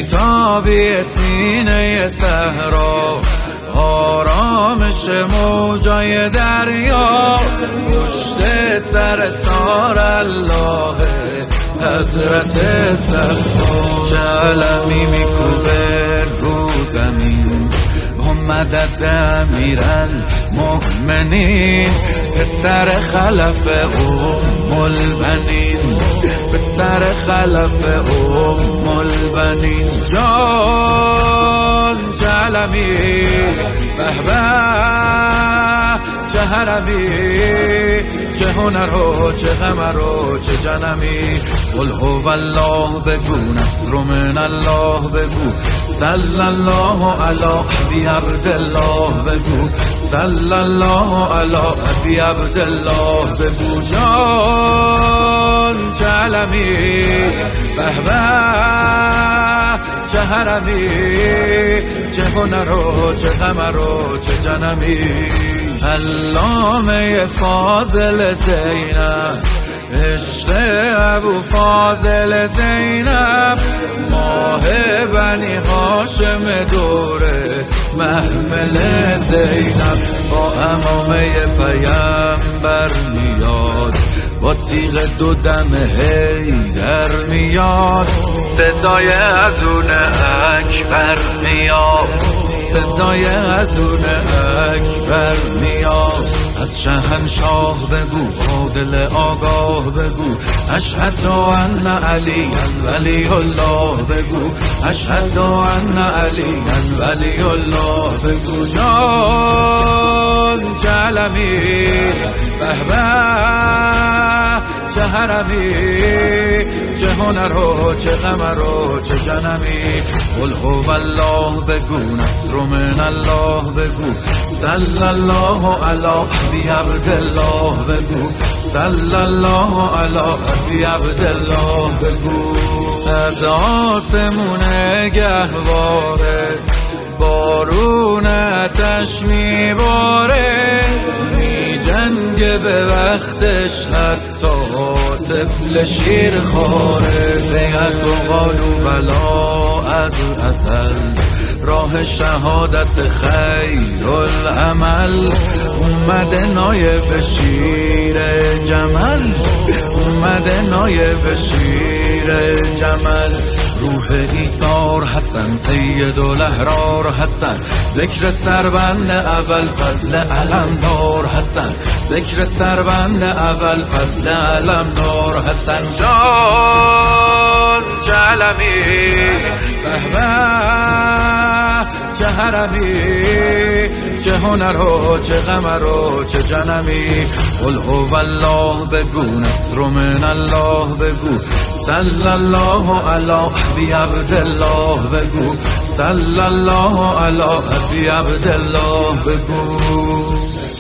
بیتابی سینه صحرا، آرامش موجای دریا، پشت سر سار الله حضرت صفا. چلمی میکوبه رو زمین با مدد امیرالمؤمنین، پسر خلف البنین، پسر خلف البنین. جان چلمی به به، چه حرمی، چه هنر و چه قمر و چه جنمی. قل هو الله بگو، نصر من الله بگو، صلی الله علی ابی عبدالله بگو، صلی الله علی ابی عبدالله بگو. جان چلمی به به، چه حرمی، چه هنر و چه قمر و چه جنمی. علامه فاضل زینب، عشق ابو فاضل زینب، ماه بنی هاشم دوره محمل زینب. با امامه پیامبر میاد، با تیغ دو دم حیدر میاد، صدای اذان اکبر میاد، صدای اذان اکبر میاد. از شهنشاه بگو، عادل آگاه بگو، اشهد ان علی ولی الله بگو، اشهد ان علی ولی الله بگو. جان چلمی به به، چه حرمی، چه هنر و چه قمر و چه جنمی. قل هو الله بگو، نصر من الله بگو، صلی الله علی ابی عبدالله بگو، صلی الله علی ابی عبدالله بگو. از آسمون گهواره بارون آتش میباره، می جنگه به وقتش حتی طفل شیر خاره. بیعت و قالوا بلا از ازل، راه شهادت خیر العمل. اومده نایب شیر جمل، اومده نایب شیر جمل. روح ایثار حسن، سید الاحرار حسن، ذکر سربند اول فضل علمدار حسن، ذکر سربند اول فضل علمدار حسن. جان چلمی به به، چه حرمی، چه هنر و چه قمر و چه جنمی. قل هو الله بگو، نصر من الله بگو، صلی الله علی ابی عبدالله بگو، صلی الله علی ابی عبدالله بگو.